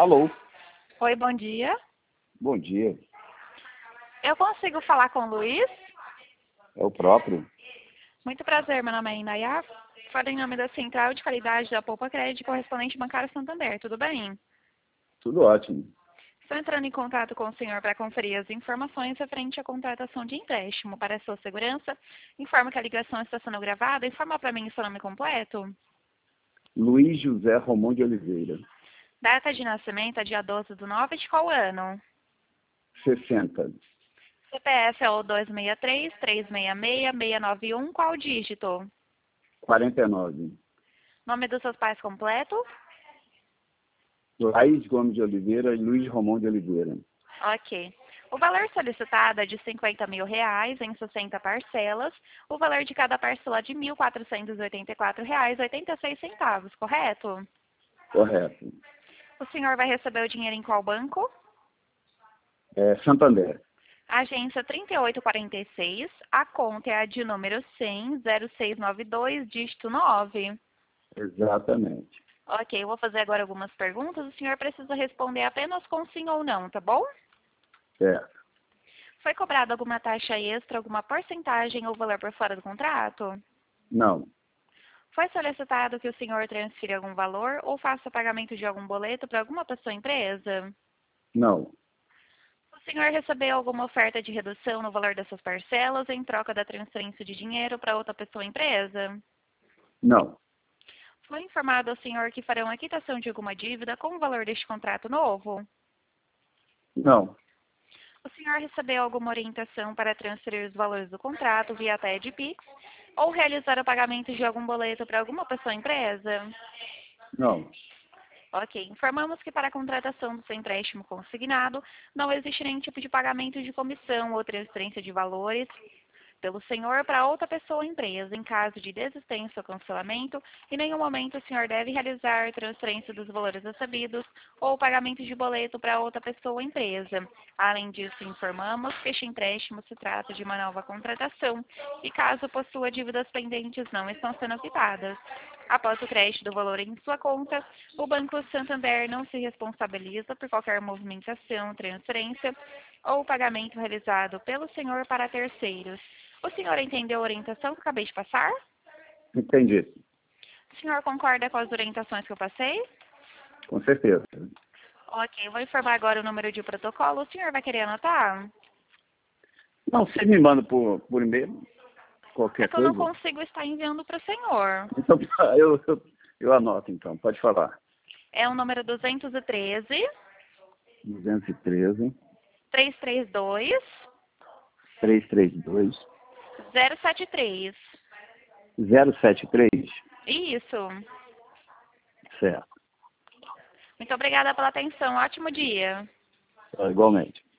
Alô, Oi, bom dia. bom dia. Eu consigo falar com o Luiz? É o próprio? Muito prazer, meu nome é Indaiá. Falo em nome da Central de Qualidade da Poupa Crédito Correspondente Bancário Santander, tudo bem? Tudo ótimo. Estou entrando em contato com o senhor para conferir as informações referente à contratação de empréstimo. Para a sua segurança, informa que a ligação está sendo gravada. Informa para mim o seu nome completo. Luiz José Romão de Oliveira, Data de nascimento é dia 12/9 de qual ano? 60, CPF é o 263-366-691, qual dígito? 49. Nome dos seus pais completo? Laís Gomes de Oliveira e Luiz Romão de Oliveira. Ok. O valor solicitado é de R$ 50 mil em 60 parcelas. O valor de cada parcela é de R$ 1.484,86, correto? Correto. O senhor vai receber o dinheiro em qual banco? Santander. Agência 3846. A conta é a de número 100-0692, dígito 9. Exatamente. Ok, eu vou fazer agora algumas perguntas. O senhor precisa responder apenas com sim ou não, tá bom? Certo. Foi cobrada alguma taxa extra, alguma porcentagem ou valor por fora do contrato? Não, Foi solicitado que o senhor transfira algum valor ou faça pagamento de algum boleto para alguma pessoa ou empresa? não, O senhor recebeu alguma oferta de redução no valor dessas parcelas em troca da transferência de dinheiro para outra pessoa ou empresa? não, Foi informado ao senhor que farão a quitação de alguma dívida com o valor deste contrato novo? não, O senhor recebeu alguma orientação para transferir os valores do contrato via TED Pix ou realizar o pagamento de algum boleto para alguma pessoa ou empresa? não, Ok, informamos que para a contratação do seu empréstimo consignado não existe nenhum tipo de pagamento de comissão ou transferência de valores pelo senhor para outra pessoa ou empresa. Em caso de desistência ou cancelamento, em nenhum momento o senhor deve realizar transferência dos valores recebidos ou pagamento de boleto para outra pessoa ou empresa. Além disso, informamos que este empréstimo se trata de uma nova contratação e caso possua dívidas pendentes não estão sendo quitadas. Após o crédito do valor em sua conta, o Banco Santander não se responsabiliza por qualquer movimentação, transferência ou pagamento realizado pelo senhor para terceiros. O senhor entendeu a orientação que eu acabei de passar? entendi. O senhor concorda com as orientações que eu passei? Com certeza. Ok, eu vou informar agora o número de protocolo. O senhor vai querer anotar? Não, você me manda por e-mail, É qualquer que eu não coisa. consigo estar enviando para o senhor. Então, eu anoto então, pode falar. É o número 213 213, 332 332, 073. 073, Isso. certo. Muito obrigada pela atenção. Ótimo dia. Igualmente.